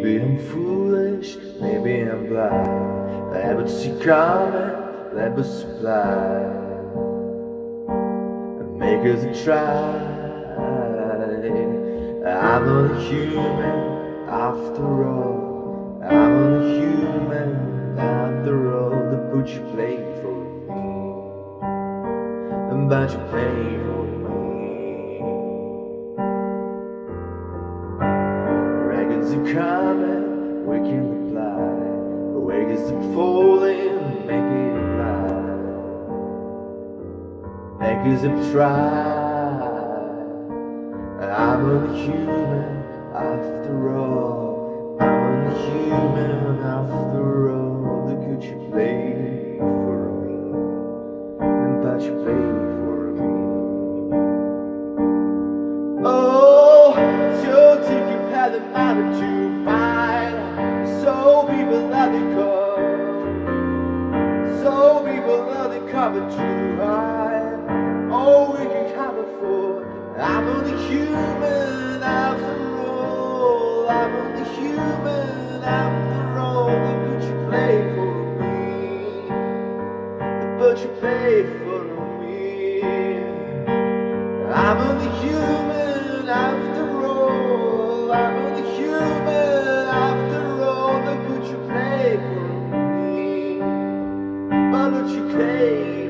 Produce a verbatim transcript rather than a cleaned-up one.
Maybe I'm foolish, maybe I'm blind. Let us see coming, let us supply. Make us try. I'm only human after all. I'm only human after all. The put you play for me, but you play for me. Dragons are coming, we can apply. Waves are falling, make it fly. Make us try. I'm only human after all. I'm only human after all. The good you play for me, and bad you play for me. Oh, so think you had a matter to find. So people that they call, so people that they cover too high. Oh, we can have it for. I'm only human after all. I'm only human after all. The good you play for me, the but you play for me. I'm only human after all. I'm only human after all. The good you play for me, but what you play.